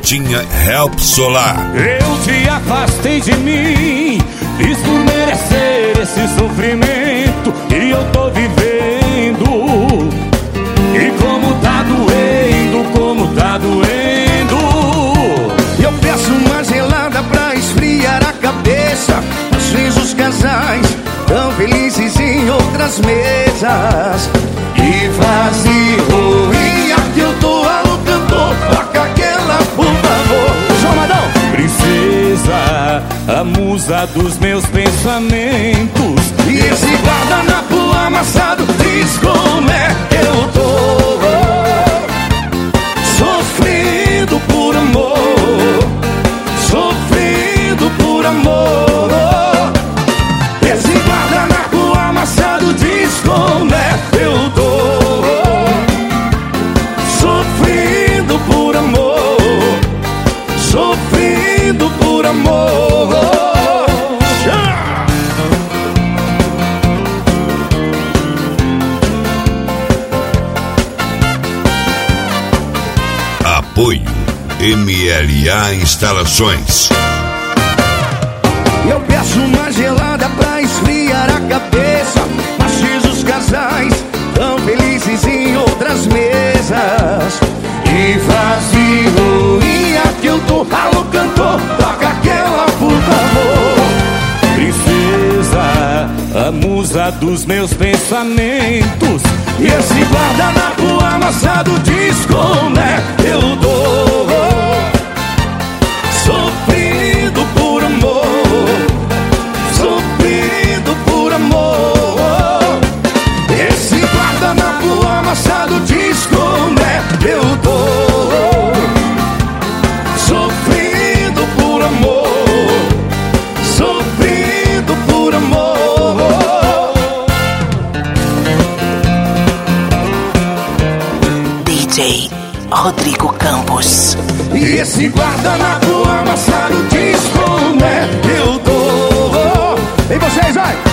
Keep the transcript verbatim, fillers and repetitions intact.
Motinha Help Solar. Eu te afastei de mim, fiz por merecer esse sofrimento e eu tô vivendo. E como tá doendo, como tá doendo. Eu peço uma gelada pra esfriar a cabeça. Às vezes os casais tão felizes em outras mesas. E vazio, e aqui eu tô alô cantor. Toca aquela, por favor. João Madão! Princesa, a musa dos meus pensamentos. E esse guardanapo amassado diz como é que eu tô. Sofrendo por amor, sofrendo por amor. Esse guardanapo amassado diz como é que eu tô. Sofrendo por amor, sofrendo por amor. Apoio M L A Instalações. Eu peço uma gelada pra esfriar a cabeça. Mas os casais tão felizes em outras mesas. E vazio, e aqui eu tô. Alô cantor, toca aquela, por favor. Princesa, a musa dos meus pensamentos. E esse guardanapo amassado diz como é que eu dou. Sofrendo por amor, sofrendo por amor. Esse guardanapo amassado diz como é que eu dou. Sofrendo por amor, sofrendo por amor. D J Rodrigo Campos. E esse guardanapo amassado diz como é que eu tô. E vocês, vai!